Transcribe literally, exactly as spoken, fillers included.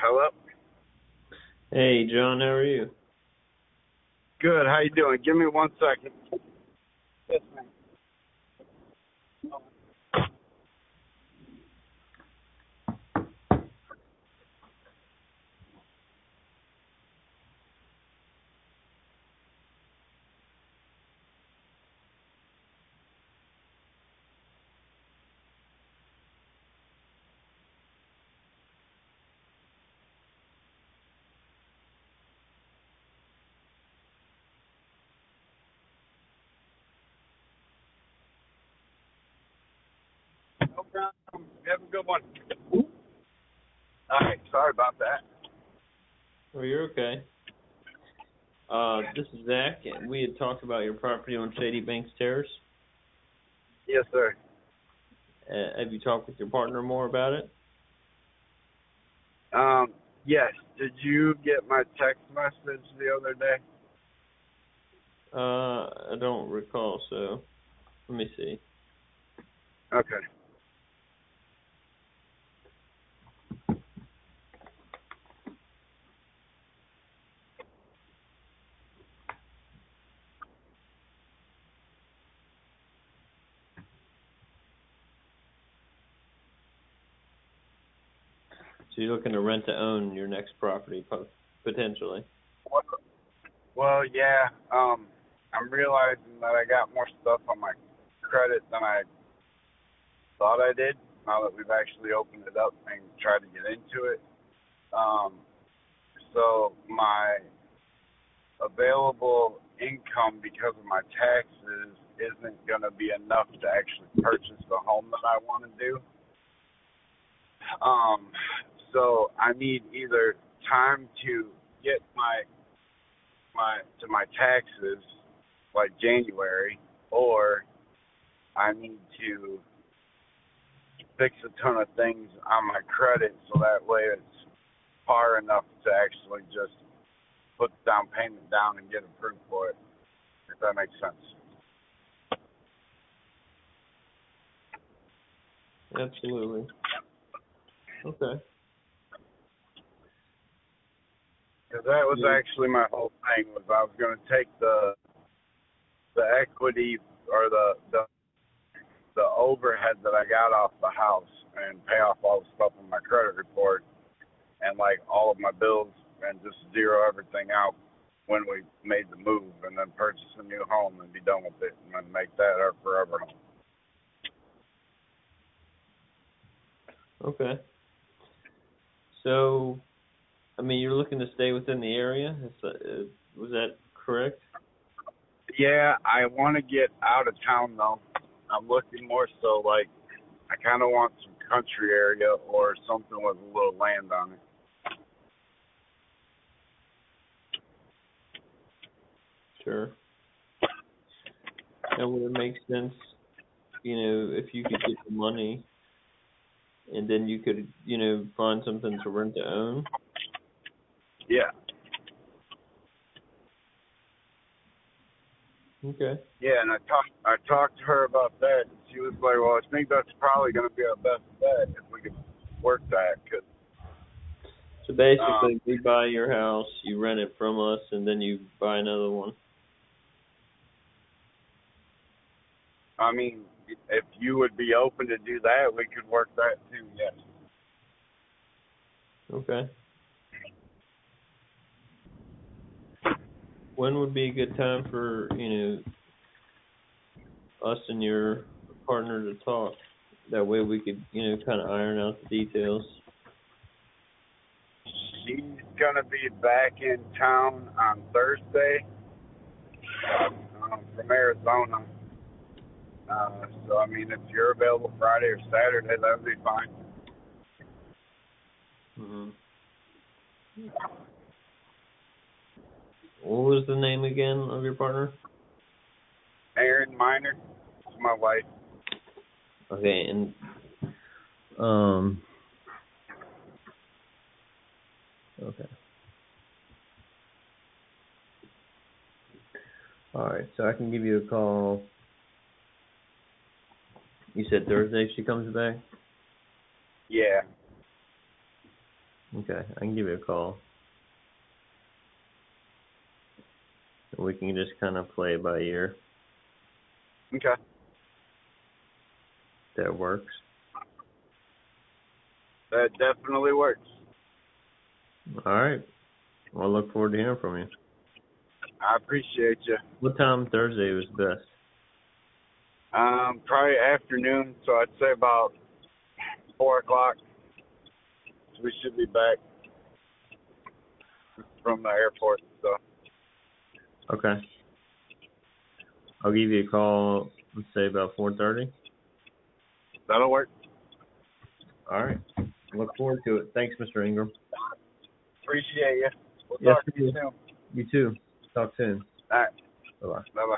Hello? Hey, John, how are you? Good, how you doing? Give me one second. Yes, ma'am. No problem. Have a good one. All right, sorry about that. Oh, you're okay. Uh, this is Zach, and we had talked about your property on Shady Banks Terrace. Yes, sir. Uh, have you talked with your partner more about it? Um, yes. Did you get my text message the other day? Uh, I don't recall, so let me see. Okay. So you're looking to rent to own your next property, potentially? Well, well, yeah. Um, I'm realizing that I got more stuff on my credit than I thought I did. Now that we've actually opened it up and tried to get into it. Um, so my available income because of my taxes isn't going to be enough to actually purchase the home that I want to do. Um, so I need either time to get my my to my taxes like January, or I need to fix a ton of things on my credit so that way it's far enough to actually just put the down payment down and get approved for it, if that makes sense. Absolutely. Okay. Because that was actually my whole thing, was I was going to take the the equity or the, the the overhead that I got off the house and pay off all the stuff on my credit report and like all of my bills and just zero everything out when we made the move, and then purchase a new home and be done with it, and then make that our forever home. Okay. So, I mean, you're looking to stay within the area? Is that, is, was that correct? Yeah, I want to get out of town though. I'm looking more so like I kind of want some country area or something with a little land on it. Sure. And would it make sense, you know, if you could get the money and then you could, you know, find something to rent to own? Yeah. Okay. Yeah, and I talked I talked to her about that. And she was like, "Well, I think that's probably going to be our best bet if we could work that." Cause, So basically, um, we buy your house, you rent it from us, and then you buy another one. I mean, if you would be open to do that, we could work that too. Yes. Okay. When would be a good time for, you know, us and your partner to talk? That way we could, you know, kind of iron out the details. She's gonna be back in town on Thursday um, from Arizona. Uh, so I mean, if you're available Friday or Saturday, that would be fine. Mm-hmm. What was the name again of your partner? Erin Miner is my wife. Okay, and um, okay. All right, so I can give you a call. You said Thursday she comes back? Yeah. Okay, I can give you a call. We can just kind of play it by ear. Okay. That works. That definitely works. All right. Well, I look forward to hearing from you. I appreciate you. What time Thursday was best? Um, probably afternoon, so I'd say about four o'clock. We should be back from the airport. So. Okay. I'll give you a call. Let's say about four thirty. That'll work. All right. Look forward to it. Thanks, Mister Ingram. Appreciate you. We'll Yes, talk to you soon. You too. Talk soon. All right. Bye-bye. Bye-bye.